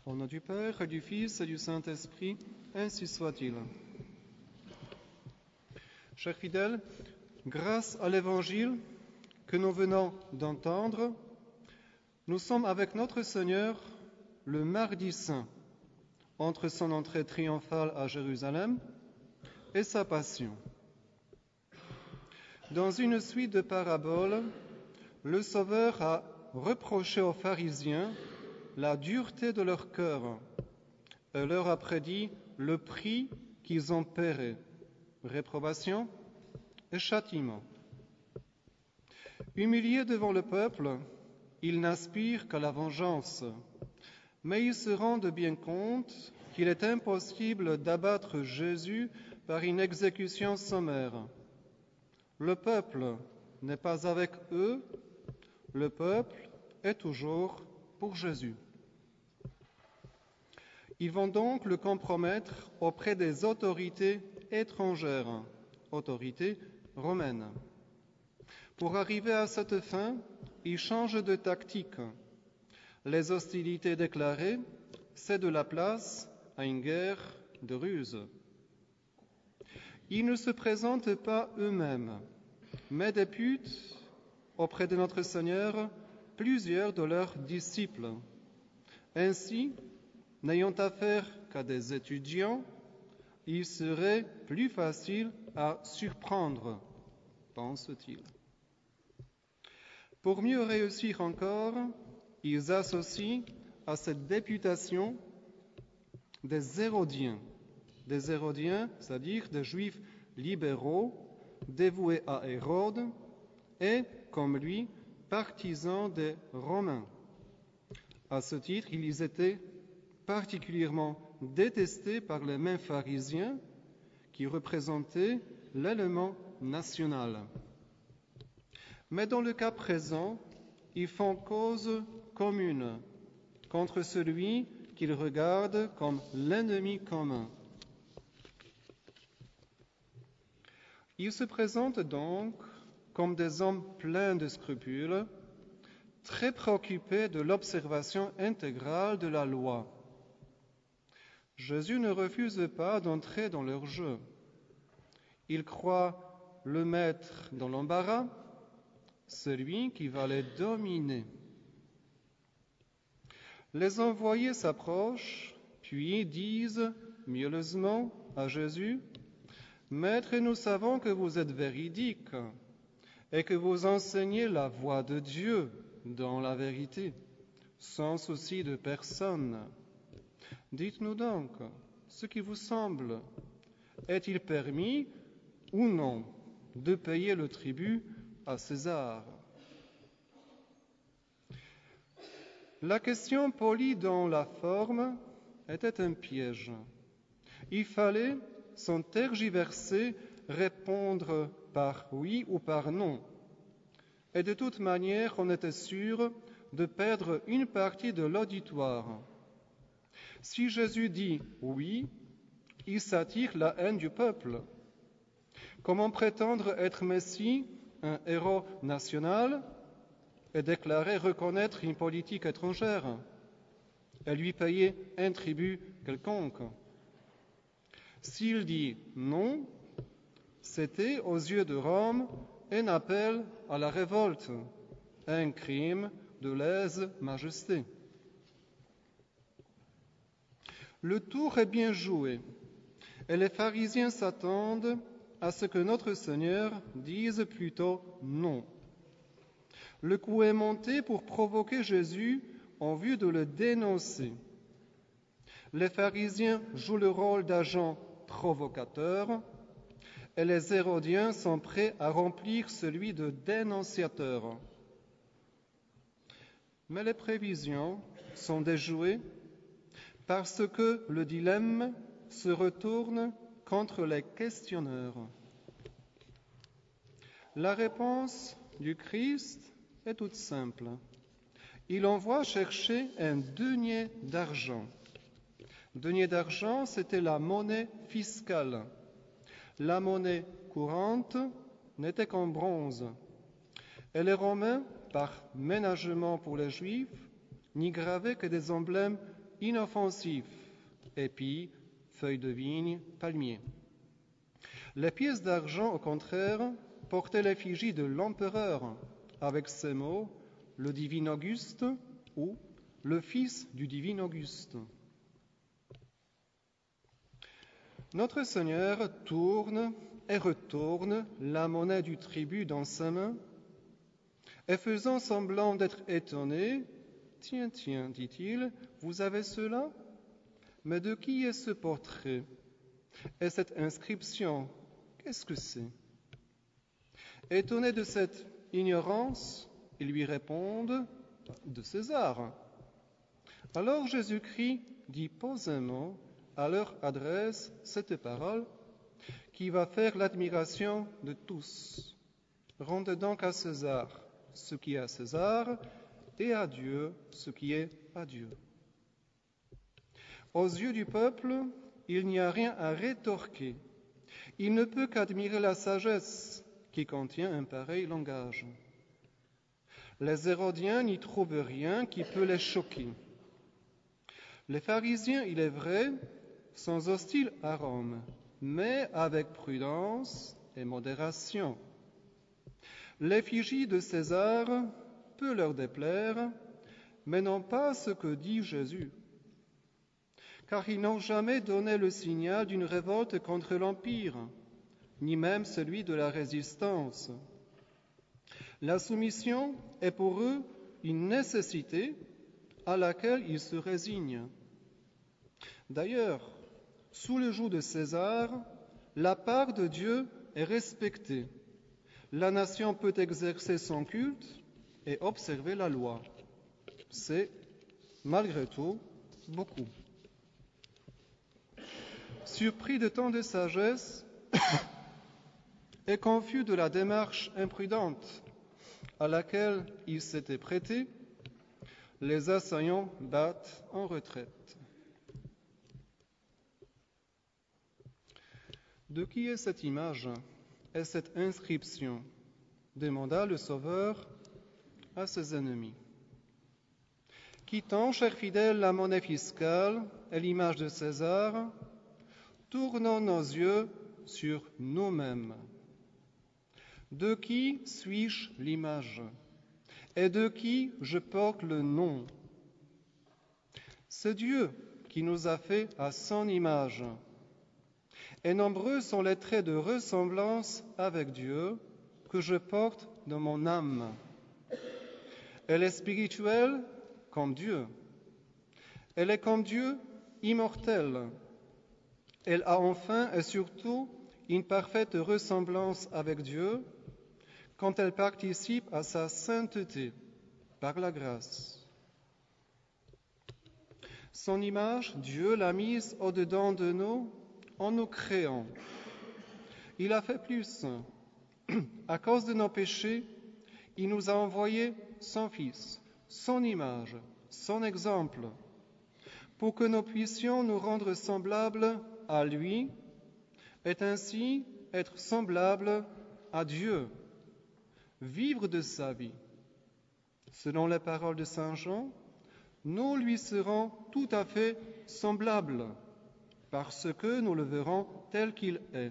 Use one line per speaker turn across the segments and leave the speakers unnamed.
Au nom du Père, et du Fils et du Saint-Esprit, ainsi soit-il. Chers fidèles, grâce à l'Évangile que nous venons d'entendre, nous sommes avec notre Seigneur le mardi saint, entre son entrée triomphale à Jérusalem et sa passion. Dans une suite de paraboles, le Sauveur a reproché aux pharisiens la dureté de leur cœur et leur a prédit le prix qu'ils en paieraient, réprobation et châtiment. Humiliés devant le peuple, ils n'aspirent qu'à la vengeance, mais ils se rendent bien compte qu'il est impossible d'abattre Jésus par une exécution sommaire. Le peuple n'est pas avec eux, le peuple est toujours pour Jésus. Ils vont donc le compromettre auprès des autorités étrangères, autorités romaines. Pour arriver à cette fin, ils changent de tactique. Les hostilités déclarées cèdent de la place à une guerre de ruse. Ils ne se présentent pas eux-mêmes, mais députent auprès de notre Seigneur plusieurs de leurs disciples. Ainsi, n'ayant affaire qu'à des étudiants, il serait plus facile à surprendre, pense-t-il. Pour mieux réussir encore, ils associent à cette députation des Hérodiens. Des Hérodiens, c'est-à-dire des Juifs libéraux, dévoués à Hérode, et, comme lui, partisans des Romains. À ce titre, ils étaient particulièrement détestés par les mêmes pharisiens qui représentaient l'élément national. Mais dans le cas présent, ils font cause commune contre celui qu'ils regardent comme l'ennemi commun. Ils se présentent donc comme des hommes pleins de scrupules, très préoccupés de l'observation intégrale de la loi. Jésus ne refuse pas d'entrer dans leur jeu. Il croit le mettre dans l'embarras, celui qui va les dominer. Les envoyés s'approchent, puis disent mielleusement à Jésus, « Maître, nous savons que vous êtes véridique et que vous enseignez la voie de Dieu dans la vérité, sans souci de personne. Dites-nous donc ce qui vous semble. Est-il permis ou non de payer le tribut à César ?» La question polie dans la forme était un piège. Il fallait, sans tergiverser, répondre par oui ou par non. Et de toute manière, on était sûr de perdre une partie de l'auditoire. Si Jésus dit oui, il s'attire la haine du peuple. Comment prétendre être Messie, un héros national, et déclarer reconnaître une politique étrangère et lui payer un tribut quelconque? S'il dit non, c'était aux yeux de Rome un appel à la révolte, un crime de lèse-majesté. Le tour est bien joué et les pharisiens s'attendent à ce que notre Seigneur dise plutôt non. Le coup est monté pour provoquer Jésus en vue de le dénoncer. Les pharisiens jouent le rôle d'agents provocateurs et les Hérodiens sont prêts à remplir celui de dénonciateurs. Mais les prévisions sont déjouées parce que le dilemme se retourne contre les questionneurs. La réponse du Christ est toute simple. Il envoie chercher un denier d'argent. Denier d'argent, c'était la monnaie fiscale. La monnaie courante n'était qu'en bronze. Et les Romains, par ménagement pour les Juifs, n'y gravaient que des emblèmes inoffensif, épis, feuilles de vigne, palmiers. Les pièces d'argent, au contraire, portaient l'effigie de l'empereur, avec ces mots « le divin Auguste » ou « le fils du divin Auguste ». Notre Seigneur tourne et retourne la monnaie du tribut dans sa main, et faisant semblant d'être étonné, « Tiens, tiens, dit-il, vous avez cela? Mais de qui est ce portrait? Et cette inscription, qu'est-ce que c'est ?» Étonné de cette ignorance, ils lui répondent « De César ». Alors Jésus-Christ dit posément à leur adresse cette parole qui va faire l'admiration de tous. Rendez donc à César ce qui est à César et à Dieu ce qui est à Dieu. Aux yeux du peuple, il n'y a rien à rétorquer. Il ne peut qu'admirer la sagesse qui contient un pareil langage. Les Hérodiens n'y trouvent rien qui peut les choquer. Les pharisiens, il est vrai, sont hostiles à Rome, mais avec prudence et modération. L'effigie de César peut leur déplaire, mais non pas ce que dit Jésus, car ils n'ont jamais donné le signal d'une révolte contre l'Empire, ni même celui de la résistance. La soumission est pour eux une nécessité à laquelle ils se résignent. D'ailleurs, sous le joug de César, la part de Dieu est respectée. La nation peut exercer son culte et observer la loi. C'est, malgré tout, beaucoup. Surpris de tant de sagesse et confus de la démarche imprudente à laquelle ils s'étaient prêtés, les assaillants battent en retraite. De qui est cette image et cette inscription? Demanda le Sauveur à ses ennemis. Quittant, chers fidèles, la monnaie fiscale et l'image de César, tournons nos yeux sur nous-mêmes. De qui suis-je l'image? Et de qui je porte le nom? C'est Dieu qui nous a fait à son image. Et nombreux sont les traits de ressemblance avec Dieu que je porte dans mon âme. Elle est spirituelle comme Dieu. Elle est comme Dieu immortelle. Elle a enfin et surtout une parfaite ressemblance avec Dieu quand elle participe à sa sainteté par la grâce. Son image, Dieu l'a mise au-dedans de nous en nous créant. Il a fait plus. À cause de nos péchés, il nous a envoyé son Fils, son image, son exemple, pour que nous puissions nous rendre semblables à lui et ainsi être semblables à Dieu, vivre de sa vie. Selon les paroles de Saint Jean, nous lui serons tout à fait semblables, parce que nous le verrons tel qu'il est.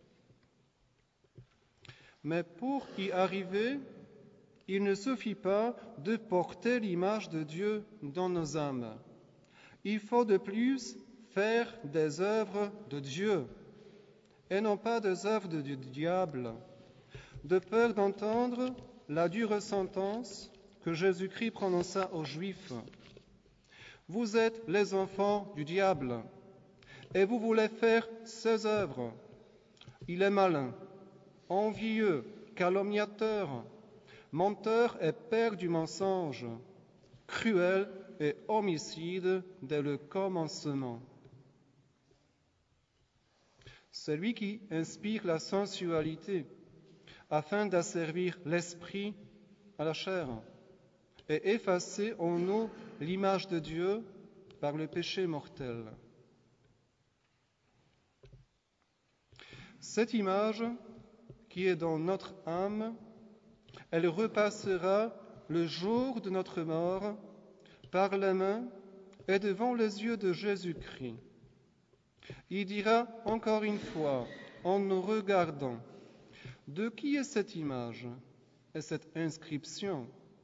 Mais pour y arriver, il ne suffit pas de porter l'image de Dieu dans nos âmes. Il faut de plus faire des œuvres de Dieu, et non pas des œuvres du diable, de peur d'entendre la dure sentence que Jésus-Christ prononça aux Juifs. Vous êtes les enfants du diable, et vous voulez faire ses œuvres. Il est malin, envieux, calomniateur, menteur et père du mensonge, cruel et homicide dès le commencement. Celui qui inspire la sensualité afin d'asservir l'esprit à la chair et effacer en nous l'image de Dieu par le péché mortel. Cette image qui est dans notre âme, elle repassera le jour de notre mort par les mains et devant les yeux de Jésus-Christ. Il dira encore une fois, en nous regardant, de qui est cette image et cette inscription?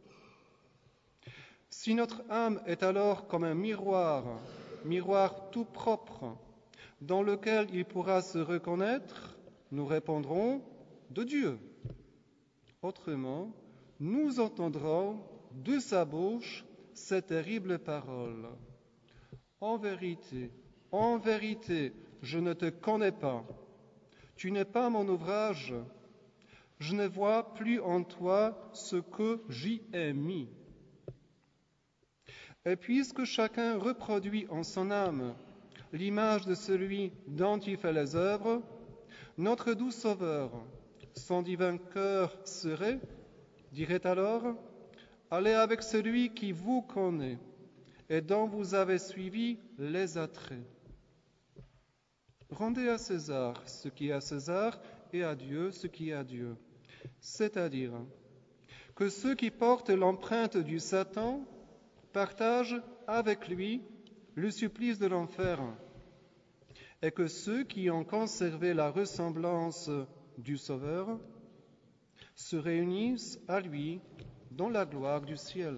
Si notre âme est alors comme un miroir tout propre, dans lequel il pourra se reconnaître, nous répondrons de Dieu. Autrement, nous entendrons de sa bouche ces terribles paroles. En vérité, je ne te connais pas. Tu n'es pas mon ouvrage. Je ne vois plus en toi ce que j'y ai mis. Et puisque chacun reproduit en son âme l'image de celui dont il fait les œuvres, notre doux Sauveur, son divin cœur dirait alors, allez avec celui qui vous connaît et dont vous avez suivi les attraits. Rendez à César ce qui est à César et à Dieu ce qui est à Dieu. C'est-à-dire que ceux qui portent l'empreinte du Satan partagent avec lui le supplice de l'enfer, et que ceux qui ont conservé la ressemblance du Sauveur se réunissent à lui dans la gloire du ciel.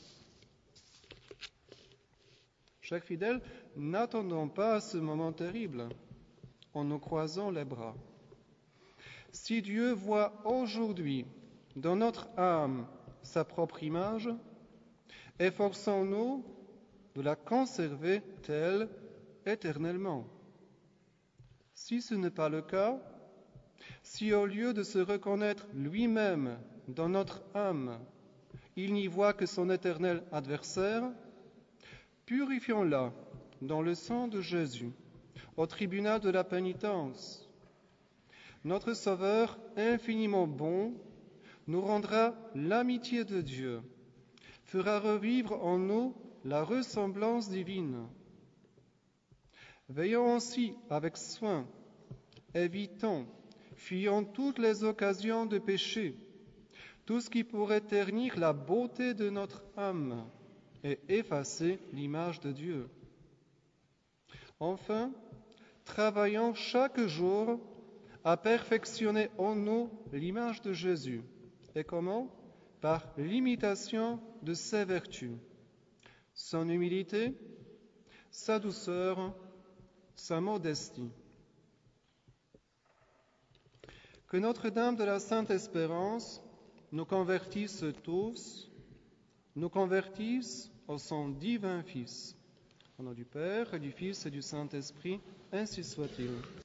Chers fidèles, n'attendons pas ce moment terrible en nous croisant les bras. Si Dieu voit aujourd'hui dans notre âme sa propre image, efforçons-nous de la conserver telle éternellement. Si ce n'est pas le cas, si au lieu de se reconnaître lui-même dans notre âme, il n'y voit que son éternel adversaire, purifions-la dans le sang de Jésus, au tribunal de la pénitence. Notre Sauveur, infiniment bon, nous rendra l'amitié de Dieu, fera revivre en nous la ressemblance divine. Veillons aussi avec soin, évitons, fuyons toutes les occasions de péché, tout ce qui pourrait ternir la beauté de notre âme et effacer l'image de Dieu. Enfin, travaillons chaque jour à perfectionner en nous l'image de Jésus. Et comment? Par l'imitation de ses vertus, son humilité, sa douceur, sa modestie. Que Notre-Dame de la Sainte Espérance nous convertisse tous, nous convertisse au son divin Fils. Au nom du Père, et du Fils et du Saint-Esprit, ainsi soit-il.